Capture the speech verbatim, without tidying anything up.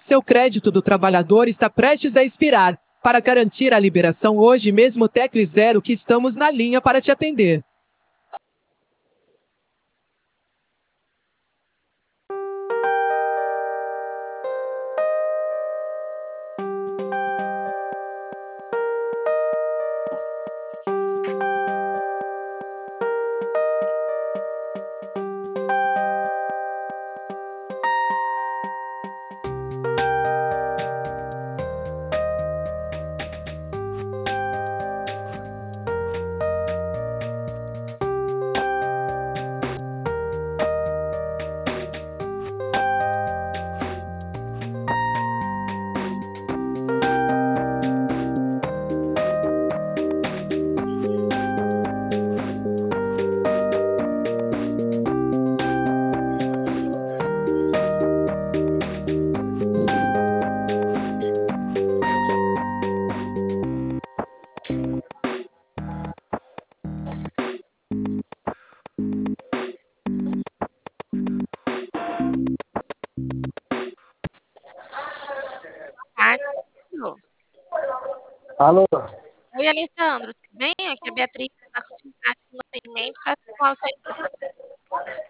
Seu crédito do trabalhador está prestes a expirar. Para garantir a liberação hoje mesmo, tecle zero que estamos na linha para te atender. Tarde. Alô? Oi, Alessandro, tudo bem? Aqui é a Beatriz da Comunidade do Atendimento para falar o seu.